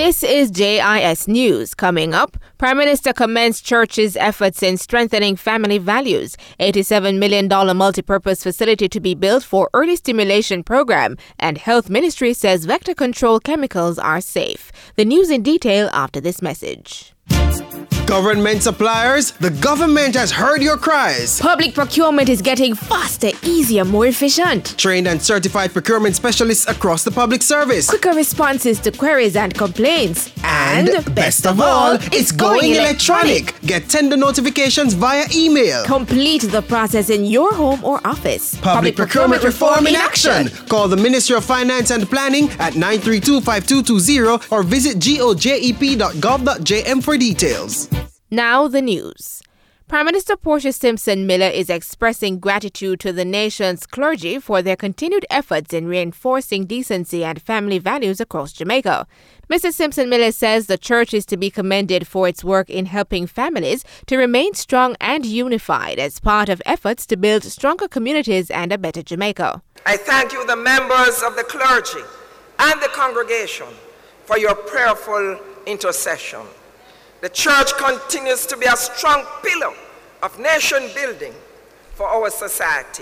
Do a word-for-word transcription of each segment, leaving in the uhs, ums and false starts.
This is J I S News. Coming up, Prime Minister commends churches' efforts in strengthening family values. eighty-seven million dollars multipurpose facility to be built for early stimulation program. And Health Ministry says vector control chemicals are safe. The news in detail after this message. Government suppliers, the government has heard your cries. Public procurement is getting faster, easier, more efficient. Trained and certified procurement specialists across the public service. Quicker responses to queries and complaints. And, and best of all, it's going electronic. Get tender notifications via email. Complete the process in your home or office. Public, Public procurement, procurement reform in action. action. Call the Ministry of Finance and Planning at nine three two, five two two zero or visit gojep dot gov dot j m for details. Now the news. Prime Minister Portia Simpson Miller is expressing gratitude to the nation's clergy for their continued efforts in reinforcing decency and family values across Jamaica. Missus Simpson Miller says the church is to be commended for its work in helping families to remain strong and unified as part of efforts to build stronger communities and a better Jamaica. I thank you, the members of the clergy and the congregation, for your prayerful intercession. The church continues to be a strong pillar of nation building for our society.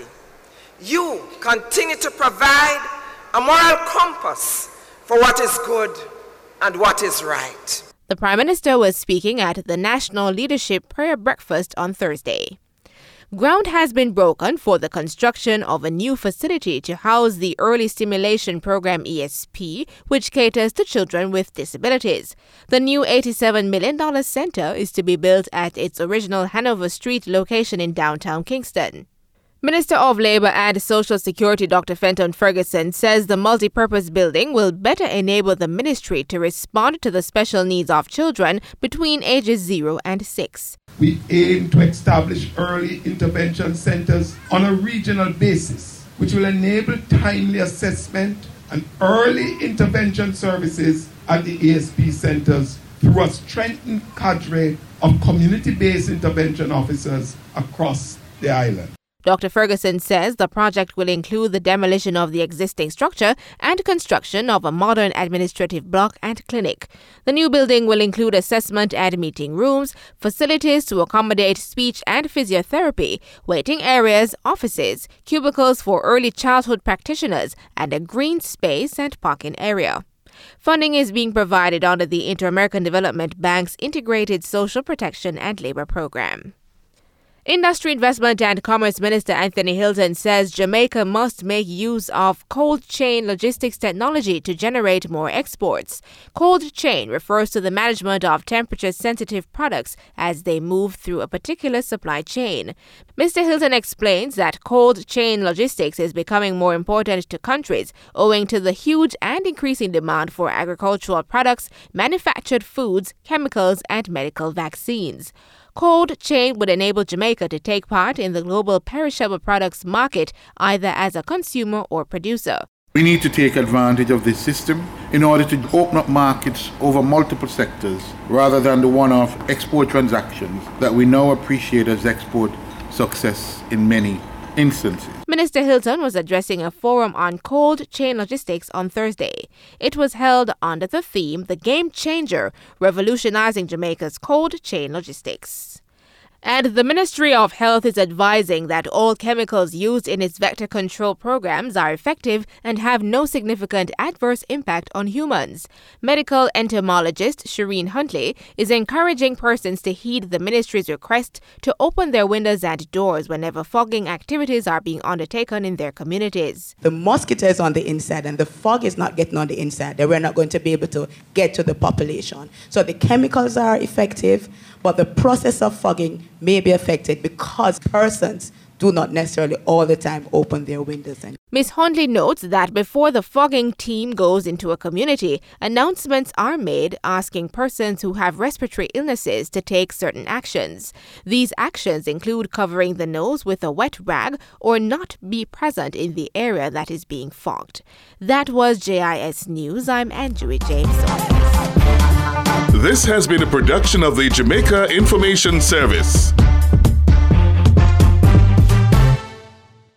You continue to provide a moral compass for what is good and what is right. The Prime Minister was speaking at the National Leadership Prayer Breakfast on Thursday. Ground has been broken for the construction of a new facility to house the Early Stimulation Program E S P, which caters to children with disabilities. The new eighty-seven million dollars center is to be built at its original Hanover Street location in downtown Kingston. Minister of Labour and Social Security Doctor Fenton Ferguson says the multipurpose building will better enable the ministry to respond to the special needs of children between ages zero and six. We aim to establish early intervention centers on a regional basis, which will enable timely assessment and early intervention services at the E S P centers through a strengthened cadre of community-based intervention officers across the island. Doctor Ferguson says the project will include the demolition of the existing structure and construction of a modern administrative block and clinic. The new building will include assessment and meeting rooms, facilities to accommodate speech and physiotherapy, waiting areas, offices, cubicles for early childhood practitioners, and a green space and parking area. Funding is being provided under the Inter-American Development Bank's Integrated Social Protection and Labor Program. Industry, Investment and Commerce Minister Anthony Hilton says Jamaica must make use of cold chain logistics technology to generate more exports. Cold chain refers to the management of temperature-sensitive products as they move through a particular supply chain. Mister Hilton explains that cold chain logistics is becoming more important to countries owing to the huge and increasing demand for agricultural products, manufactured foods, chemicals, and medical vaccines. Cold chain would enable Jamaica to take part in the global perishable products market either as a consumer or producer. We need to take advantage of this system in order to open up markets over multiple sectors rather than the one-off export transactions that we now appreciate as export success in many instances. Minister Hilton was addressing a forum on cold chain logistics on Thursday. It was held under the theme The Game Changer, Revolutionizing Jamaica's Cold Chain Logistics. And the Ministry of Health is advising that all chemicals used in its vector control programs are effective and have no significant adverse impact on humans. Medical entomologist Shireen Huntley is encouraging persons to heed the ministry's request to open their windows and doors whenever fogging activities are being undertaken in their communities. The mosquito is on the inside and the fog is not getting on the inside. Then we're not going to be able to get to the population. So the chemicals are effective, but the process of fogging may be affected because persons do not necessarily all the time open their windows. Miz Hundley notes that before the fogging team goes into a community, announcements are made asking persons who have respiratory illnesses to take certain actions. These actions include covering the nose with a wet rag or not be present in the area that is being fogged. That was J I S News. I'm Andrew James. This has been a production of the Jamaica Information Service.